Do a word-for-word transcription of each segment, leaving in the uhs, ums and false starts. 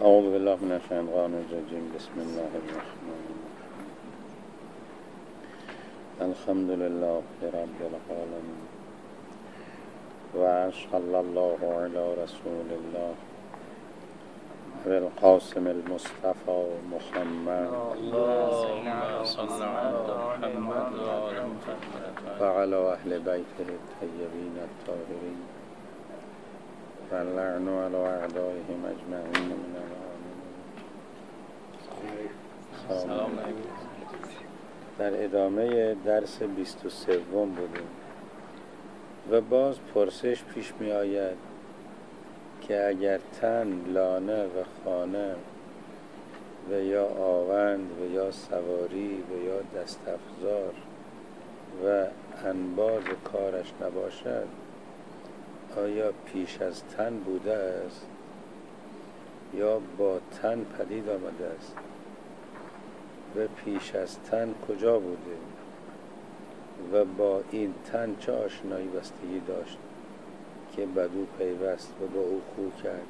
اعوذ بالله من الشیطان الرجیم. بسم الله الرحمن الرحیم. الحمد لله رب العالمین و صلی الله علی رسول الله و القاسم المصطفى محمد اللهم صل على محمد وعلى محمد و علی اهل بیته الطیبین الطاهرین و اللعن علی اعدائهم اجمعین من العالمین. سلام علیکم. در ادامه درس بیست و سوم بودیم و باز پرسش پیش می آید که اگر تن، لانه و خانه و یا آوند و یا سواری و یا دست افزار و انباز کارش نباشد، آیا پیش از تن بوده است یا با تن پدید آمده است و پیش از تن کجا بوده و با این تن چه آشنایی بستگی داشت که بدو پیوست و با او خو کرد؟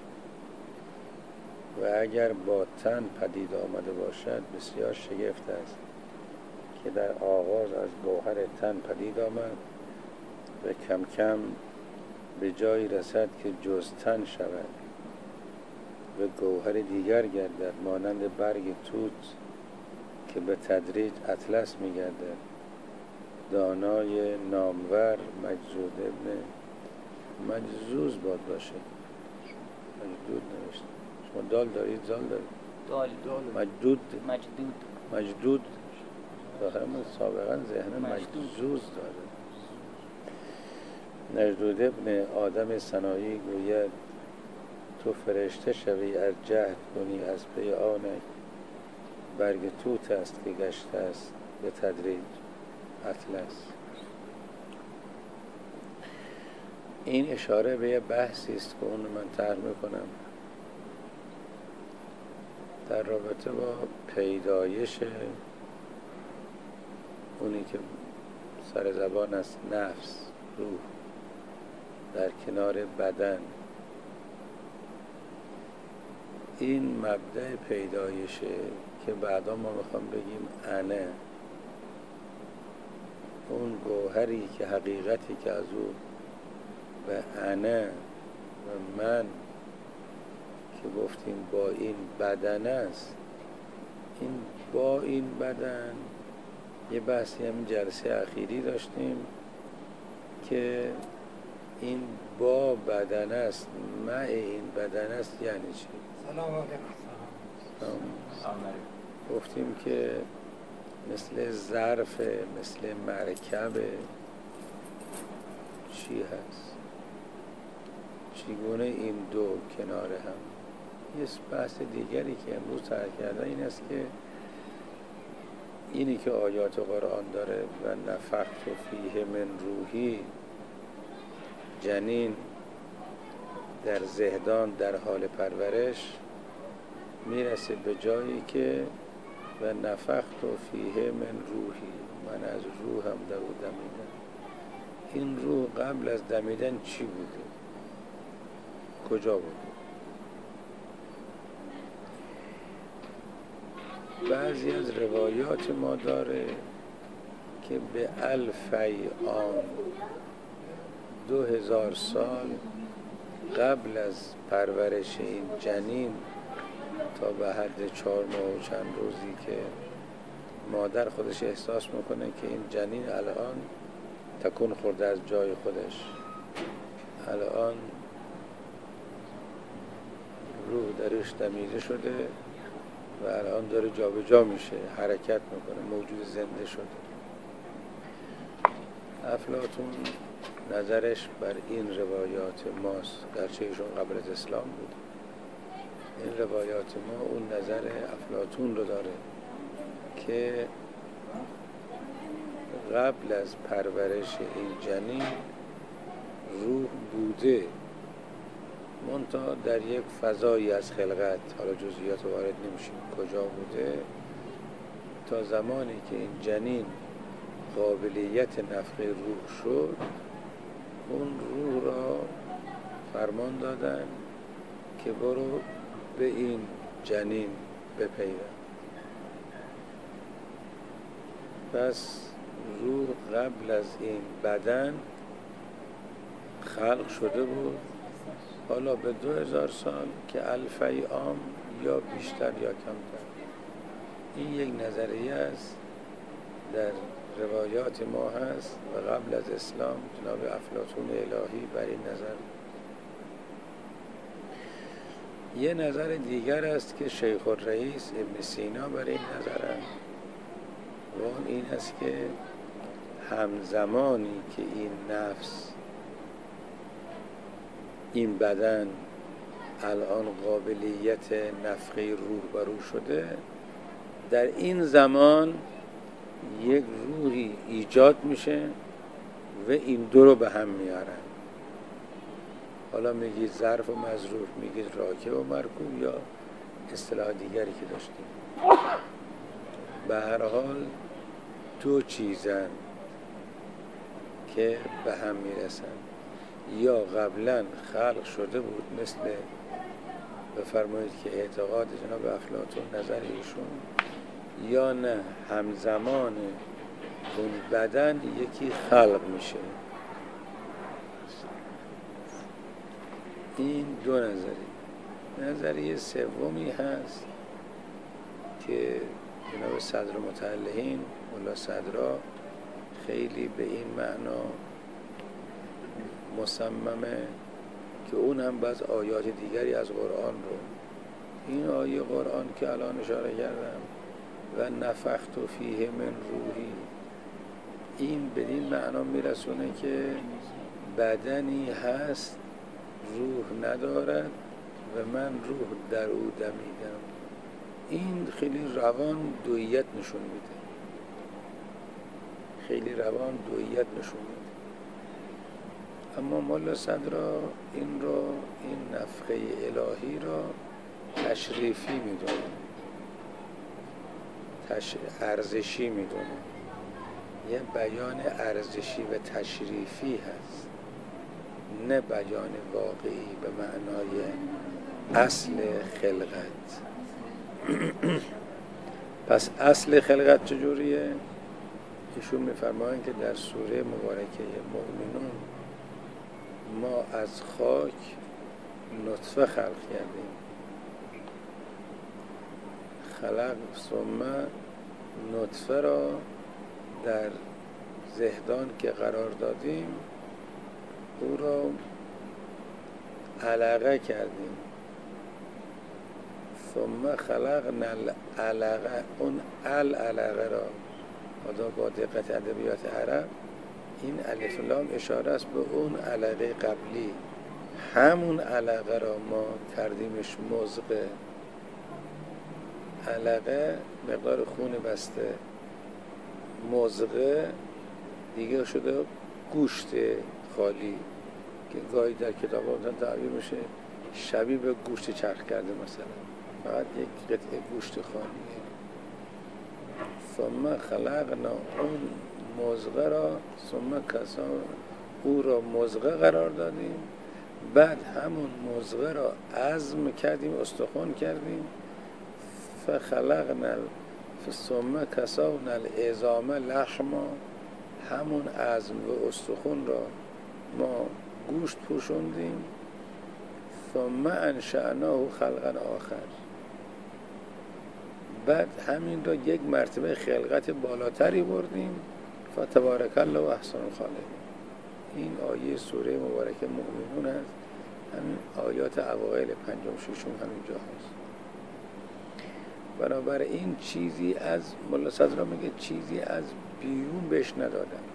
و اگر با تن پدید آمده باشد بسیار شگفت است که در آغاز از گوهر تن پدید آمد و کم کم به جایی رسد که جز تن شود و گوهر دیگر گردد، مانند برگ توت که به تدریج اطلس می گردد. دانای نامور مجذود ابن مجزوز باد باشه، مجدود نوشته. شما دال دارید؟ زال دارید؟ دال مجدود مجدود مجدود ظاهرا سابقا ذهن مجزوز داره. مجدود ابن آدم سنایی گوید تو فرشته شوی از جهد کنی از پی آنک برگ توت است که گشته است به تدریج اطلس. این اشاره به یه بحثی است که اون من طرح میکنم در رابطه با پیدایش اونی که سر زبان است، نفس، روح در کنار بدن. این مبدأ پیدایشه که بعدا ما میخوام بگیم انه، اون گوهری که حقیقتی که از او به انه و من که گفتیم با این بدن است. این با این بدن یه بحثی همین جلسه اخیری داشتیم که این با بدن است، مع این بدن است یعنی چی؟ سلام علیکم. گفتیم که مثل ظرف، مثل مرکب چی هست؟ چگونه این دو کنار هم؟ یه بحث دیگری که امروز طرح کردن این است که اینی که آیات قرآن داره و نفخت فیه من روحی، جنین در زهدان در حال پرورش میرسه به جایی که و نفخت فیه من روحی، من از روحم در او دمیدم. این روح قبل از دمیدن چی بوده؟ کجا بوده؟ بعضی از روایات ما داره که به الفی آن، دو هزار سال قبل از پرورش این جنین تا به حد چهار ماه و چند روزی که مادر خودش احساس میکنه که این جنین الان تکون خورده از جای خودش، الان روح درش دمیده شده و الان داره جا به جا میشه، حرکت میکنه، موجود زنده شده. افلاطون نظرش بر این روایات ماست، گرچه ایشون قبل از اسلام بود. این روایات ما اون نظر افلاطون رو داره که قبل از پرورش این جنین روح بوده، منتها در یک فضایی از خلقت، حالا جزئیات وارد نمیشیم کجا بوده، تا زمانی که این جنین قابلیت نفخ روح شد، اون روح را فرمان دادن که برو به این جنین بپیوند. پس روح قبل از این بدن خلق شده بود، حالا به دو هزار سال که الفی عام یا بیشتر یا کمتر. این یک نظریه است در روایات ما هست و قبل از اسلام جناب افلاطون الهی بر این نظر. یه نظر دیگر است که شیخ الرئیس ابن سینا بر این نظر است و اون این است که همزمانی که این نفس، این بدن الان قابلیت نفخه روح بر او شده، در این زمان یک روحی ایجاد میشه و این دو رو به هم میارن. حالا میگید ظرف و مظروف، میگید راکع و مرکوب یا اصطلاح دیگری که داشتیم. به هر حال دو چیزن که به هم میرسن، یا قبلا خلق شده بود مثل بفرمایید که اعتقاد جناب افلاطون نظر ایشون، یا نه همزمان اون بدن یکی خلق میشه. این دو نظریه. نظریه سومی هست که جناب صدر متعلقین مولا صدرا خیلی به این معنا مصممه که اون هم بعض آیات دیگری از قرآن رو، این آیه قرآن که الان اشاره کردم و نفخت فیه من روحی، این بدین معنا میرسونه که بدنی هست روح ندارد و من روح در او دمیدم. این خیلی روان دویت نشون میده، خیلی روان دویت نشون میده. اما مولا صدرا این رو، این نفخه الهی را تشریفی میدونه، تش... ارزشی میدونه. یه بیان ارزشی و تشریفی هست، نه بیان واقعی به معنای اصل خلقت. پس اصل خلقت چجوریه؟ ایشون میفرمایند که در سوره مبارکه مؤمنون ما از خاک نطفه خلق کردیم، خلق ثم نطفه را در زهدان که قرار دادیم او را علقه کردیم، ثم خلقنا العلقه، اون العلقه را خدا با دقت ادبیات عرب این الف لام اشاره است به اون علقه قبلی، همون علقه را ما کردیمش مضغه. علقه مقدار خون بسته، مضغه دیگه شده گوشت خالی که گاهی در کتاب ها تعبیر میشه شبیه به گوشت چرخ کرده، مثلا فقط یک قطعه گوشت خالیه. ثم خلقنا، اون مضغه را ثم کسا، او را مضغه قرار دادیم، بعد همون مضغه را عظم کردیم، استخوان کردیم. فخلقنا ثم کسونا العظام لحما، همون عظم و استخوان را ما گوشت پوشوندیم. ثم انشأناه خلقا آخر، بعد همین را یک مرتبه خلقت بالاتری بردیم. فتبارک الله احسن الخالقین. این آیه سوره مبارکه مؤمنون هست، همین آیات اوائل پنجم ششم همینجا هست. بنابراین چیزی از مولا صدرا میگه چیزی از بیرون بهش ندادن،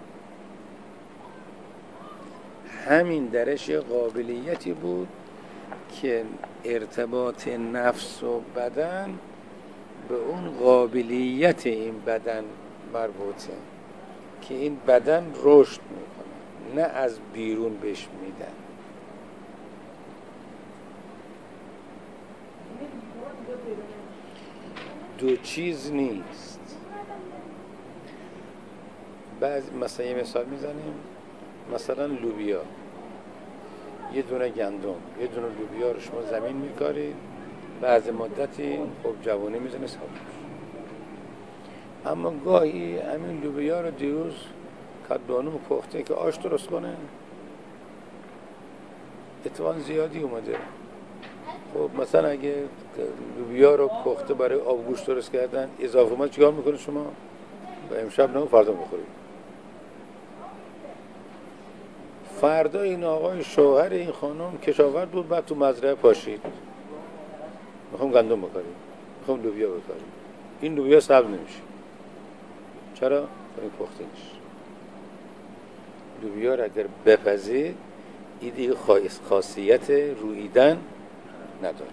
همین درش قابلیتی بود که ارتباط نفس و بدن به اون قابلیت این بدن مربوطه که این بدن رشد میکنه، نه از بیرون بهش میدن. دو چیز نیست. بعض مثلا یه مثال میزنیم، مثلا لوبیا، یه دونه گندم، یه دونه لوبیا رو شما زمین میکارید، بعض مدتی خب جوانی میزنه سابقش. اما گاهی همین لوبیا رو دیروز کدبانو پخته که آش درست کنه اتفاق زیادی اومده. خب مثلا اگه لوبیا رو پخته برای آبگوشت درست کردن اضافه اومد چیکار میکنه شما؟ و امشب نه فردا میخورید. فردا این آقای شوهر این خانم کشاورز بود بعد تو مزرعه پاشید میخوام گندم بکاریم میخوام لوبیا بکاریم. این لوبیا سبز نمیشه. چرا؟ این پخته نیست. لوبیا رو اگر بپزید این دیگه خاصیت روییدن نداره.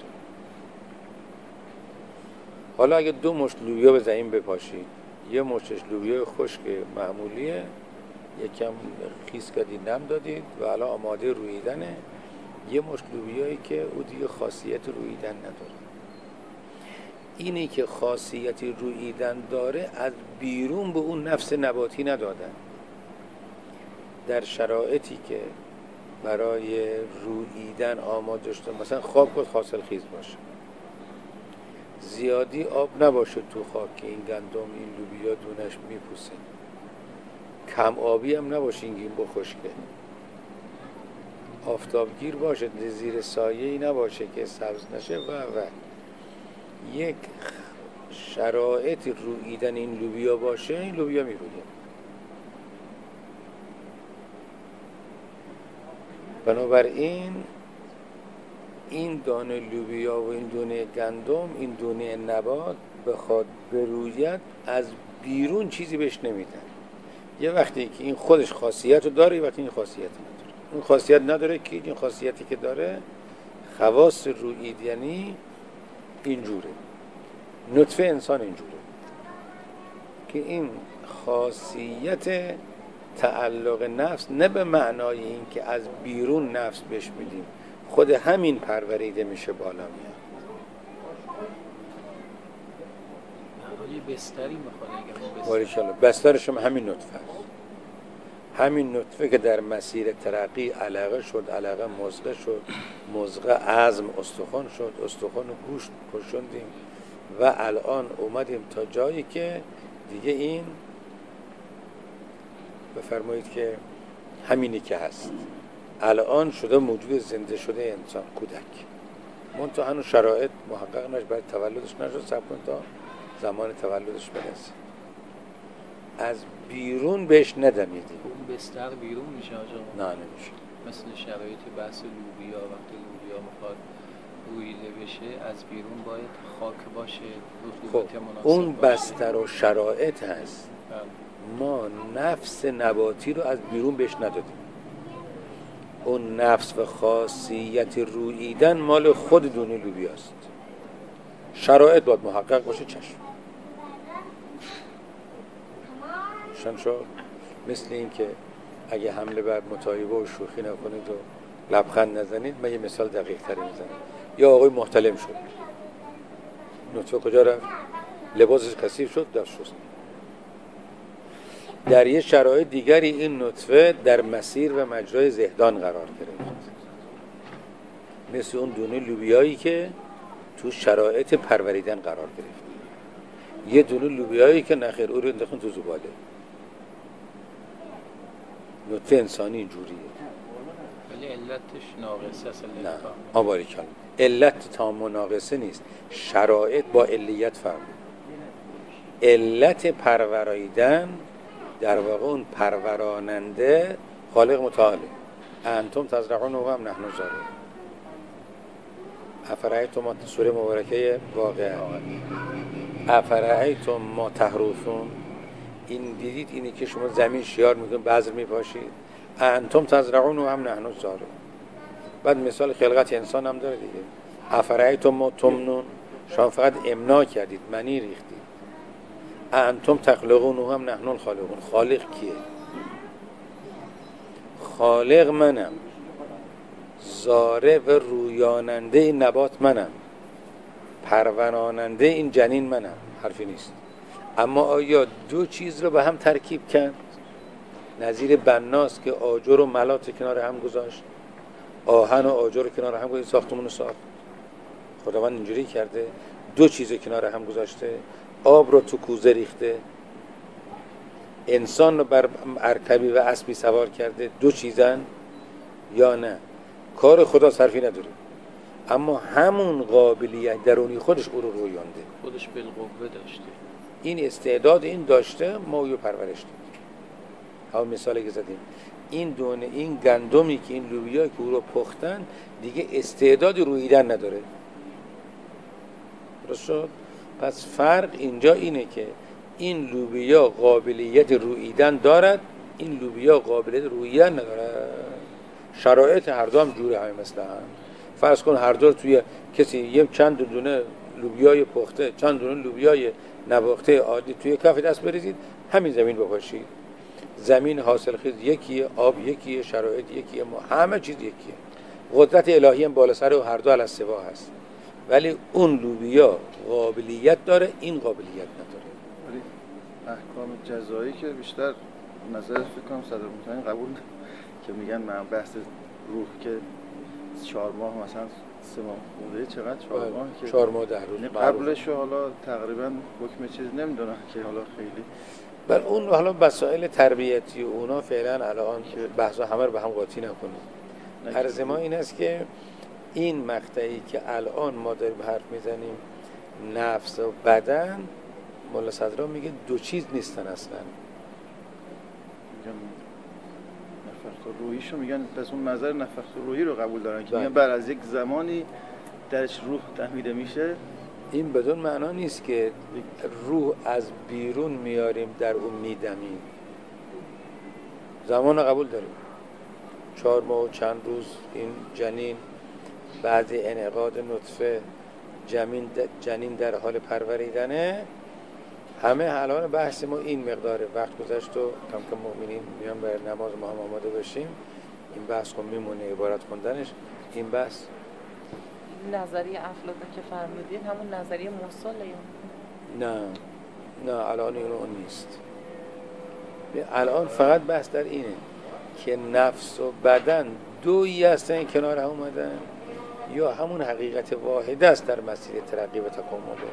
حالا اگه دو مشت لوبیا به زمین بپاشید یه مشتش لوبیا خشک معمولیه یکم خیس کردید نم دادید و الان آماده روییدنه. یه مشت لوبیایی که او دیگه خاصیت روییدن نداره. اینی که خاصیتی روییدن داره از بیرون به اون نفس نباتی ندادن. در شرایطی که برای روییدن آماده شده مثلا خاک باید حاصل خیز باشه، زیادی آب نباشه تو خاک که این گندم این لوبیا دونش میپوسه، کم آبی هم نباشه این بخشکه، آفتابگیر باشه زیر سایه‌ای نباشه که سبز نشه و و یک شرایط روییدن این لوبیا باشه این لوبیا میرویه. بنابراین این دانه لوبیا و این دانه گندم این دانه نبات بخواد بروید از بیرون چیزی بهش نمیدن. یه وقتی که این خودش خاصیت رو داره یه وقتی این خاصیت نداره. این خاصیت نداره که این خاصیتی که داره خواص رویید یعنی اینجوره. نطفه انسان اینجوره که این خاصیت تعلق نفس نه به معنای این که از بیرون نفس بهش میدیم، خود همین پروریده میشه بالا میاد. یه بستری میخواد. باریکالله بسترش هم همین نطفه است. همین نطفه که در مسیر ترقی علقه شد، علقه مزغه شد، مزغه عظم استخوان شد، استخوان گوشت پشوندیم و الان اومدیم تا جایی که دیگه این بفرمایید که همینی که هست الان شده موجود زنده شده انسان کودک. منتها هنوز شرایط محقق نشد برای تولدش نشد. صبر کن تا زمان تولدش برسه. از بیرون بهش ندمیدیم. اون بستر بیرون میشه آجا؟ نه نمیشه. مثل شرایط بحث لوبیا وقتی لوبیا میخواد رویده بشه از بیرون باید خاک باشه، رطوبت مناسب اون باشه. بستر و شرایط هست. بله. ما نفس نباتی رو از بیرون بهش ندادیم. اون نفس و خاصیت روییدن مال خود دونه لوبیاست. شرایط باید محقق باشه. چشم شن شد. مثل این که اگه حمله بر متایبه و شوخی نکنید و لبخند نزنید، من یه مثال دقیق تری میزنم. یا آقای محتلم شد، نطفه کجا رفت؟ لباسش کثیف شد، دست شست. در یه شرایط دیگری این نطفه در مسیر و مجرای زهدان قرار گرفت، مثل اون دونه لوبیایی که تو شرایط پروریدن قرار گرفت. یه دونه لوبیایی که نخیر او رو انداختن تو زباله. نطفه انسانی اینجوریه. ولی علتش ناقصه است. نه آباریکالله علت تام و ناقصه نیست. شرایط با علیت فرق. علت پروریدن در واقع اون پروراننده خالق متعاله. انتم تزرعون و هم نحن زارعون. افرأیتم ما سوره مبارکه واقعه افرأیتم ما تحرثون، این دیدید اینی که شما زمین شیار میکنید بذر میپاشید. انتم تزرعون و هم نحن زارعون. بعد مثال خلقت انسان هم داره دیگه. افرأیتم ما تمنون، شما فقط امنا کردید منی ریختید. انتم تخلقون و هم نحن الخالقون. خالق کیه؟ خالق منم، زارع و رویاننده این نبات منم، پروراننده این جنین منم. حرفی نیست. اما آیا دو چیز رو به هم ترکیب کرد؟ نظیر بناست که آجر و ملات کنار هم گذاشت، آهن و آجر کنار هم گذاشت، ساختمون رو ساخت. خداوند اینجوری کرده، دو چیز کنار هم گذاشته، آب رو تو کوزه ریخته، انسان رو بر ارکبی و اسبی سوار کرده، دو چیزن یا نه؟ کار خدا صرفی نداره، اما همون قابلیت درونی خودش او رو رویانده، خودش بالقوه داشته، این استعداد این داشته، ما او پرورش دادیم. همون مثالی که زدیم، این دونه این گندمی که این لوبیا که او رو پختن دیگه استعداد رویدن نداره. درست شد؟ پس فرق اینجا اینه که این لوبیا قابلیت رویدن دارد، این لوبیا قابلیت رویدن نداره. شرایط هر دو هم جوره، همه مثل هم. فرض کن هر دو توی کسی یه چند دونه لوبیای پخته، چند دونه لوبیای نواخته عادی توی کف دست بریزید، همین زمین بپاشید، زمین حاصلخیز یکیه، آب یکیه، شرایط یکیه، ما همه چیز یکیه، قدرت الهی هم بالا سر و هر دو علی سوا هست، ولی اون لوبیا قابلیت داره، این قابلیت نداره. ولی احکام جزایی که بیشتر نظر فکر کنم صدر مطمئن قبول که میگن من بحث روح که چهار ماه مثلا سه ماه مونده، چقدر چهار ماه که چهار ماه ده روز قبلش حالا تقریبا حکم چیز نمیدونن که حالا خیلی بل اون حالا مسائل تربیتی و اونا فعلا الان بحثا همه رو به هم قاطی نکنیم. عرض ما این است که این مقطعی که الان ما داریم حرف میزنیم، نفس و بدن، مولا صدرا میگه دو چیز نیستن اصلا. میگن نفخ روحیشو میگن، پس اون نظر نفخ روحی رو قبول دارن که میگن بعد از یک زمانی درش روح تحمیل میشه. این بدون معنا نیست که روح از بیرون میاریم در اون میدمیم، زمان قبول داریم، چهار ماه و چند روز این جنین بعد انعقاد نطفه جنین جنین در حال پروریدنه. همه الان بحث ما این مقداره، وقت گذشت و کم کم مؤمنین میان بر نماز ما هم آماده بشیم، این بحث خب میمونه عبارت خوندنش. این بحث نظریه افلاطون که فرمودین همون نظریه موصله یا نه نه الان این اون نیست. الان فقط بحث در اینه که نفس و بدن دویی هستن کنار هم اومدن، یا همون حقیقت واحده است در مسیر ترقی و تکامله.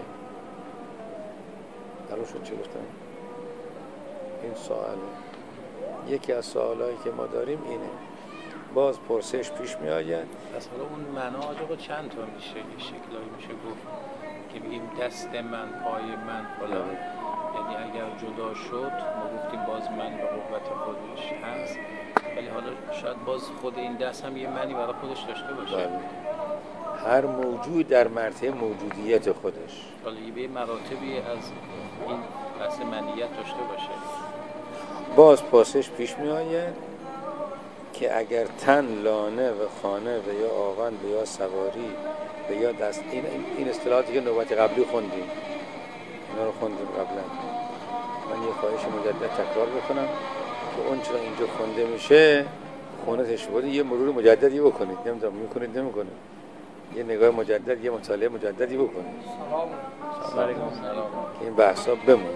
الان شد چه گفتم؟ این سواله، یکی از سوالایی که ما داریم اینه. باز پرسش پیش می آید از حالا اون معنا آقا چند تا میشه، یه شکلایی میشه گفت که بگیم دست من، پای من فلان، یعنی اگر جدا شد ما گفتیم باز من به قوت خودش هست، ولی حالا شاید باز خود این دست هم یه معنی برای خودش داشته باشه. بله. هر موجود در مرتبه موجودیت خودش، حالا یه مراتبی از این بحث منیت داشته باشه. باز پرسش پیش می آید که اگر تن، لانه و خانه و یا آغن و یا سواری و یا دست، این این اصطلاحاتی که نوبت قبلی خوندیم، اینا رو خوندیم قبلا، من یه خواهش مجدد تکرار بکنم که اون چرا اینجا خونده میشه خونه تشبیه یه مرور مجددی بکنید، نمیدونم میکنید نمیکنید، یه نگاه مجدد، یه مطالعه مجددی بکنید. سلام علیکم. که این بحثا بمونه.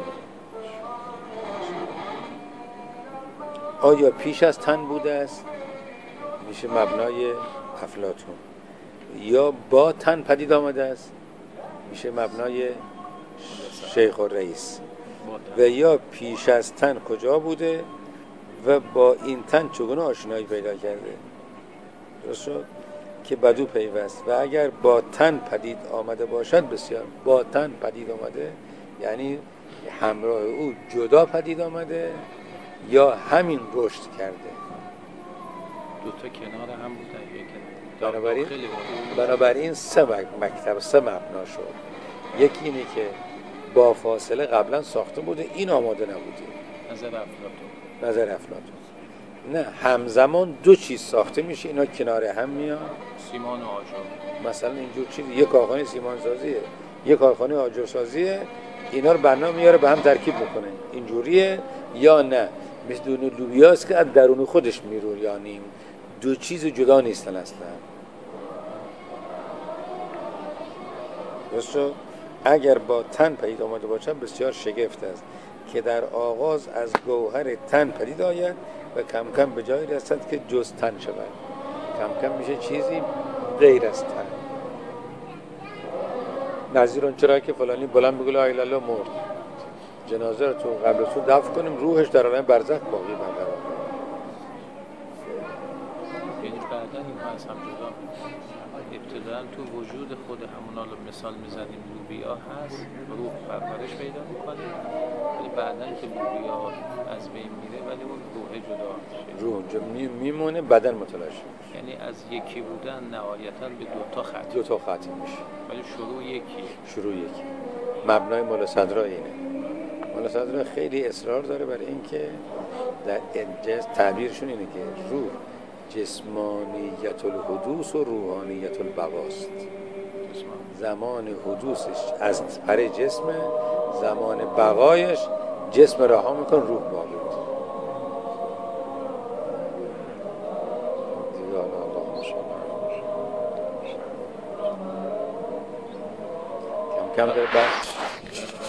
آیا پیش از تن بوده است؟ میشه مبنای افلاطون. یا با تن پدید آمده است؟ میشه مبنای شیخ الرئیس. و یا پیش از تن کجا بوده و با این تن چگونه آشنایی پیدا کرده؟ درست شد؟ که بدو پیوست. و اگر با تن پدید آمده باشد، بسیار با تن پدید آمده یعنی همراه او جدا پدید آمده یا همین رشد کرده. دو تا کنار هم بودن، یک بنابراین بنابراین سه مکتب، سه مبنا شد. یکی اینه که با فاصله قبلا ساخته بوده، این آماده نبوده. نظر افلاطون. نظر افلاطون. نه، همزمان دو چیز ساخته میشه، اینا کنار هم میان. سیمان و آجر. مثلا اینجور چیز، یک کارخانه سیمان سازیه، یک کارخانه آجر سازیه، اینا رو بنا میاره به هم ترکیب میکنه. اینجوریه یا نه؟ مثل دون لوبیاست که از درون خودش میرو، یعنی دو چیز جدا نیستن اصلا. درست شد؟ اگر با تن پدید آمده باشد بسیار شگفت است که در آغاز از گوهر تن پدید آید و کم کم به جایی رسد که جز تن شود، کم کم میشه چیزی غیر از تن. نظیر اون چرا که فلانی بلند بگه لا اله الا الله مرد، جنازه رو تو قبل تو دفن کنیم، روحش در عالم برزخ باقی برقرار. یعنی بعدا اینها از هم جدا ابتداً تو وجود خود همون حالا مثال میزنیم لوبیا هست، روح پرورش پیدا میکنه، ولی بعداً که لوبیا از بین میره ولی اون روح جدا میشه، روح اونجا میمونه، بدن متلاشی، یعنی از یکی بودن نهایتاً به دو تا ختم دو تا ختم میشه، ولی شروع یکیه. شروع یکی. مبنای مولا صدرا اینه. مولا صدرا خیلی اصرار داره برای اینکه در انجاز تعبیرشون اینه که روح جسمانیت الحدوث و روحانیت البقاست. زمان حدوثش از پر جسمه، زمان بقایش جسم رها میکن، روح باقی میمونه. دیگه حالا اللهم صل کم کم داره بحث